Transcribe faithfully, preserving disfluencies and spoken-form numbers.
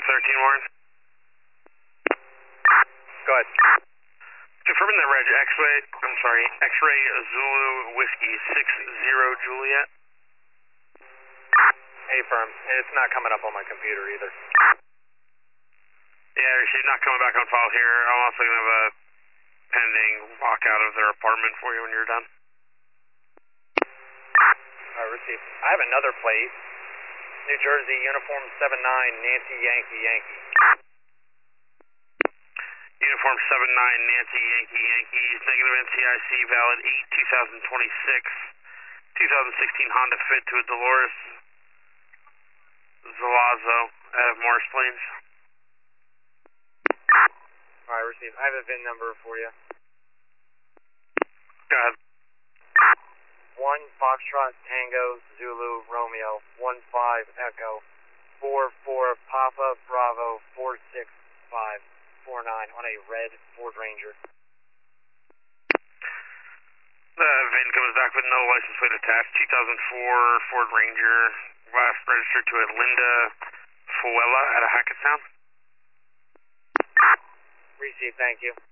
thirteen, Warren. Go ahead. Confirming that reg, X-ray, I'm sorry, X-ray Zulu Whiskey six zero Juliet. Hey, firm. It's not coming up on my computer either. Yeah, she's not coming back on file here. I'm also going to have a pending walkout of their apartment for you when you're done. I received. I have another plate. New Jersey, uniform seven nine, Nancy Yankee Yankee. Uniform seven nine, Nancy Yankee Yankees, negative N C I C, valid eight two thousand twenty-six. twenty sixteen Honda Fit to a Dolores Zalazo out of Morris Plains. Alright, received. I have a V I N number for you. Go ahead. one Foxtrot Tango Zulu Romeo one five Echo four four Papa Bravo four six five four nine on a red Ford Ranger. The V I N comes back with no license plate attached. two thousand four Ford Ranger, last registered to a Linda Fuella out of Hackettstown. Received, thank you.